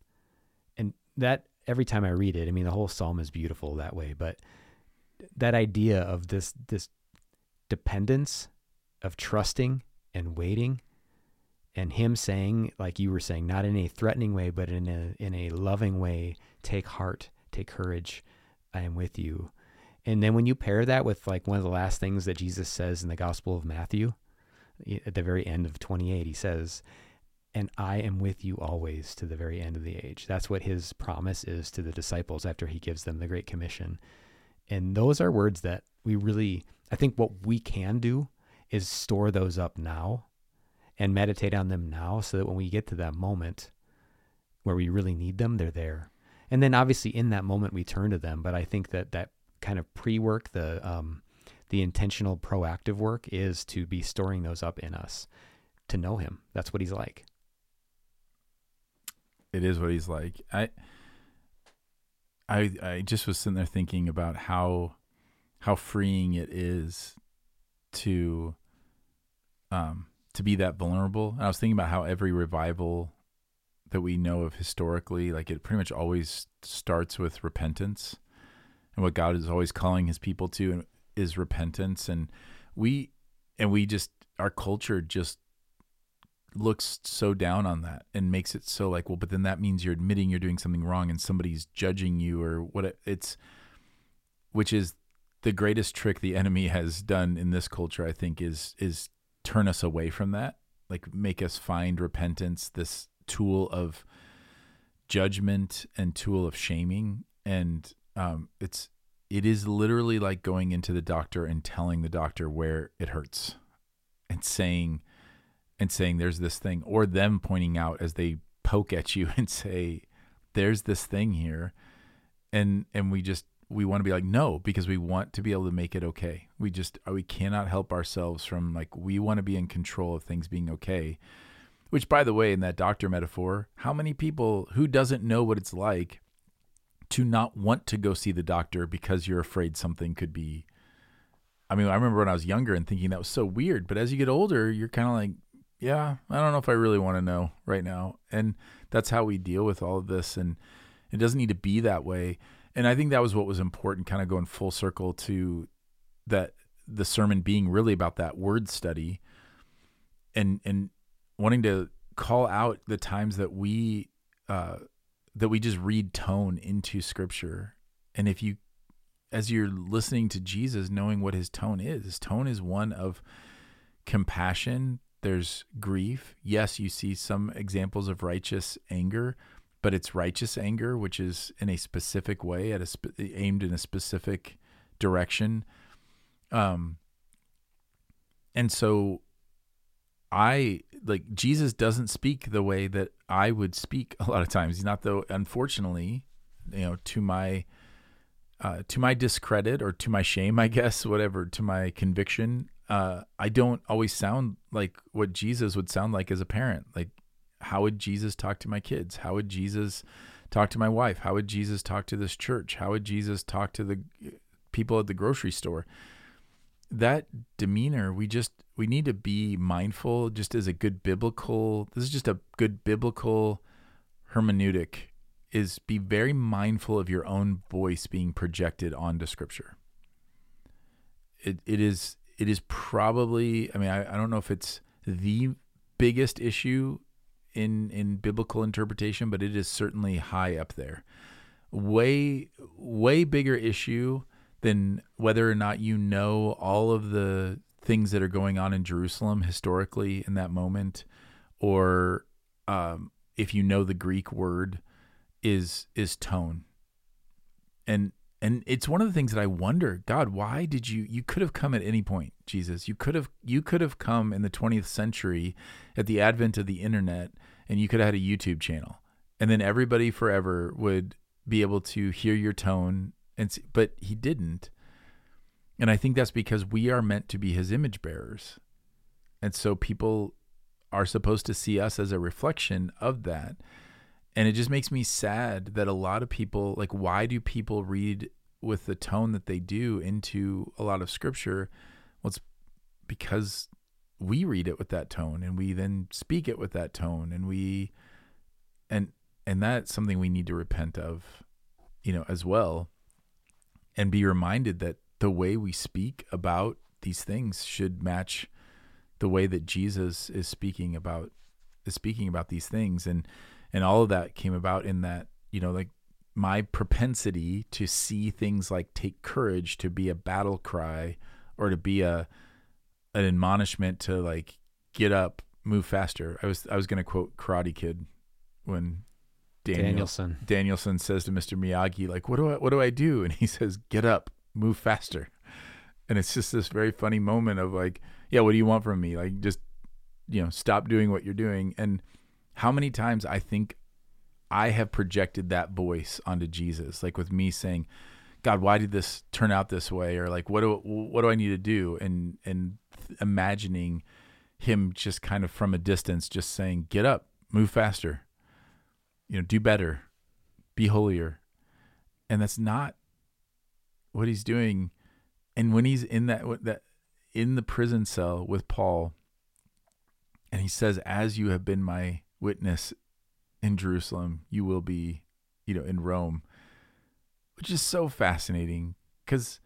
[SPEAKER 2] And that, every time I read it, I mean, the whole psalm is beautiful that way, but that idea of this, this, dependence of trusting and waiting, and Him saying, like you were saying, not in a threatening way, but in a in a loving way, take heart, take courage, I am with you. And then when you pair that with like one of the last things that Jesus says in the Gospel of Matthew, at the very end of twenty-eight, He says, and I am with you always to the very end of the age. That's what His promise is to the disciples after He gives them the Great Commission. And those are words that we really, I think what we can do is store those up now and meditate on them now so that when we get to that moment where we really need them, they're there. And then obviously in that moment we turn to them. But I think that that kind of pre-work, the um, the intentional proactive work is to be storing those up in us to know Him. That's what He's like.
[SPEAKER 1] It is what He's like. I I I just was sitting there thinking about how how freeing it is to um to be that vulnerable. And I was thinking about how every revival that we know of historically, like it pretty much always starts with repentance, and what God is always calling His people to is repentance. And we and we just our culture just looks so down on that and makes it so like, well, but then that means you're admitting you're doing something wrong and somebody's judging you or what it, it's, which is the greatest trick the enemy has done in this culture, I think, is, is turn us away from that, like make us find repentance, this tool of judgment and tool of shaming. And um, it's, it is literally like going into the doctor and telling the doctor where it hurts and saying, and saying there's this thing, or them pointing out as they poke at you and say, there's this thing here. And, and we just, we want to be like, no, because we want to be able to make it okay. We just, we cannot help ourselves from like, we want to be in control of things being okay, which by the way, in that doctor metaphor, how many people who doesn't know what it's like to not want to go see the doctor because you're afraid something could be, I mean, I remember when I was younger and thinking that was so weird, but as you get older, you're kind of like, yeah, I don't know if I really want to know right now. And that's how we deal with all of this. And it doesn't need to be that way. And I think that was what was important, kind of going full circle to that, the sermon being really about that word study and, and wanting to call out the times that we, uh, that we just read tone into scripture. And if you, as you're listening to Jesus, knowing what his tone is, his tone is one of compassion. There's grief. Yes, you see some examples of righteous anger, but it's righteous anger, which is in a specific way, at a spe- aimed in a specific direction. Um, and so I like Jesus doesn't speak the way that I would speak a lot of times. He's not, though, unfortunately, you know, to my, uh, to my discredit or to my shame, I guess, whatever, to my conviction. Uh, I don't always sound like what Jesus would sound like as a parent. Like, how would Jesus talk to my kids? How would Jesus talk to my wife? How would Jesus talk to this church? How would Jesus talk to the people at the grocery store? That demeanor, we just, we need to be mindful just as a good biblical, this is just a good biblical hermeneutic, is be very mindful of your own voice being projected onto scripture. It It is, it is probably, I mean, I, I don't know if it's the biggest issue in, in biblical interpretation, but it is certainly high up there. Way, way bigger issue than whether or not you know all of the things that are going on in Jerusalem historically in that moment, or um, if you know the Greek word, is is tone. And and it's one of the things that I wonder, God, why did you, you could have come at any point, Jesus. You could have you could have come in the twentieth century at the advent of the internet, and you could have had a YouTube channel, and then everybody forever would be able to hear your tone. And see, but he didn't. And I think that's because we are meant to be his image bearers. And so people are supposed to see us as a reflection of that. And it just makes me sad that a lot of people, like, why do people read with the tone that they do into a lot of scripture? Well, it's because we read it with that tone, and we then speak it with that tone. And we, and, and that's something we need to repent of, you know, as well. And be reminded that the way we speak about these things should match the way that Jesus is speaking about is speaking about these things. And and all of that came about in that, you know, like my propensity to see things like take courage to be a battle cry, or to be a an admonishment to like get up, move faster. I was I was going to quote Karate Kid when Daniel,
[SPEAKER 2] Danielson.
[SPEAKER 1] Danielson says to Mister Miyagi, like, what do I, what do I do? And he says, get up, move faster. And it's just this very funny moment of like, yeah, what do you want from me? Like, just, you know, stop doing what you're doing. And how many times I think I have projected that voice onto Jesus, like with me saying, God, why did this turn out this way? Or like, what do, what do I need to do? And, and imagining him just kind of from a distance, just saying, get up, move faster. You know, do better, be holier. And that's not what he's doing. And when he's in that, that in the prison cell with Paul, and he says, as you have been my witness in Jerusalem, you will be, you know, in Rome, which is so fascinating, because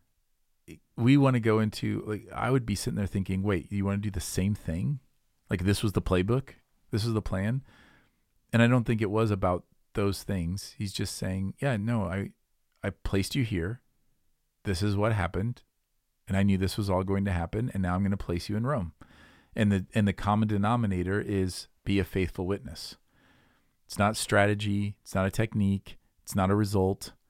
[SPEAKER 1] we want to go into, like, I would be sitting there thinking, wait, you want to do the same thing? Like, this was the playbook? This was the plan? And I don't think it was about those things. He's just saying, yeah, no, I, I placed you here. This is what happened. And I knew this was all going to happen. And now I'm going to place you in Rome. And the, and the common denominator is be a faithful witness. It's not strategy. It's not a technique. It's not a result.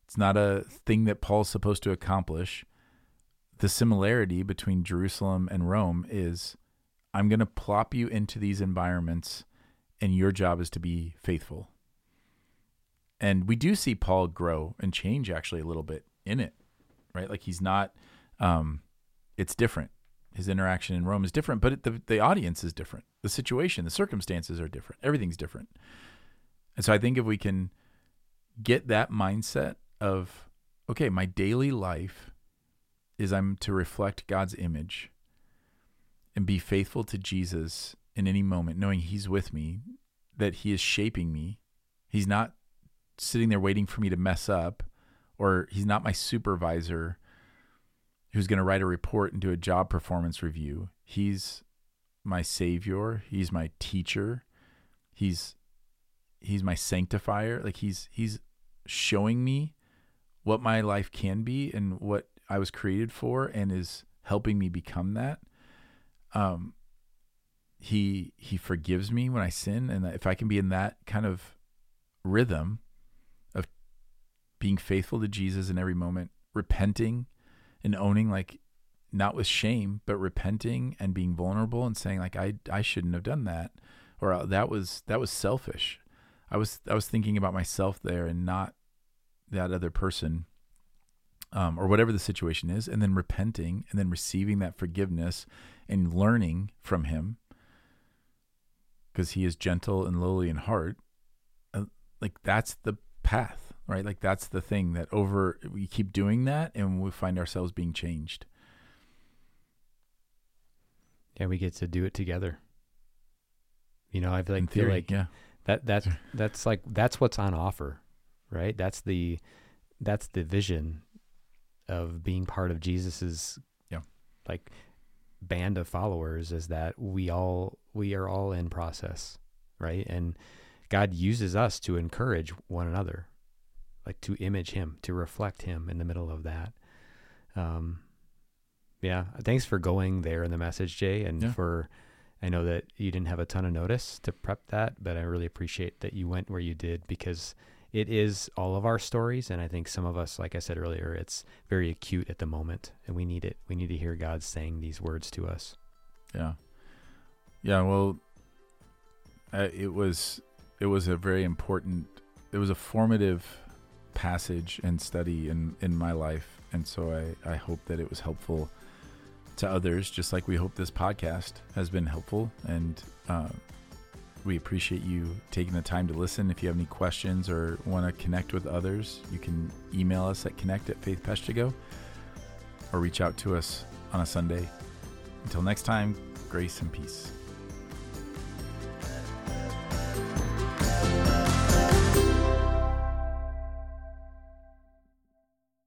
[SPEAKER 1] It's not a thing that Paul's supposed to accomplish. The similarity between Jerusalem and Rome is, I'm going to plop you into these environments, and your job is to be faithful. And we do see Paul grow and change actually a little bit in it, right? Like he's not, um, it's different. His interaction in Rome is different, but it, the, the audience is different. The situation, the circumstances are different. Everything's different. And so I think if we can get that mindset of, okay, my daily life is I'm to reflect God's image and be faithful to Jesus in any moment, knowing he's with me, that he is shaping me. He's not sitting there waiting for me to mess up, or he's not my supervisor who's going to write a report and do a job performance review. He's my savior. He's my teacher. He's, he's my sanctifier. Like he's, he's showing me what my life can be and what I was created for, and is helping me become that. Um, he, he forgives me when I sin. And if I can be in that kind of rhythm of being faithful to Jesus in every moment, repenting and owning, like not with shame, but repenting and being vulnerable and saying like, I, I shouldn't have done that, or that was, that was selfish. I was, I was thinking about myself there and not that other person, um, or whatever the situation is. And then repenting and then receiving that forgiveness and learning from him, because he is gentle and lowly in heart. Uh, like that's the path, right? Like that's the thing that over, we keep doing that and we find ourselves being changed.
[SPEAKER 2] Yeah, we get to do it together. You know, I feel like,
[SPEAKER 1] in theory,
[SPEAKER 2] feel like
[SPEAKER 1] yeah.
[SPEAKER 2] that that's that's like that's what's on offer, right? That's the that's the vision of being part of Jesus's
[SPEAKER 1] yeah.
[SPEAKER 2] like band of followers, is that we all we are all in process, right? And God uses us to encourage one another, like to image him, to reflect him in the middle of that. Um, yeah. Thanks for going there in the message, Jay. And yeah. for, I know that you didn't have a ton of notice to prep that, but I really appreciate that you went where you did, because it is all of our stories. And I think some of us, like I said earlier, it's very acute at the moment, and we need it. We need to hear God saying these words to us.
[SPEAKER 1] Yeah. Yeah. Well, uh, it was, it was a very important, it was a formative passage and study in, in my life. And so I, I hope that it was helpful to others, just like we hope this podcast has been helpful. And uh, we appreciate you taking the time to listen. If you have any questions or want to connect with others, you can email us at connect at faith peshtigo, or reach out to us on a Sunday. Until next time, grace and peace.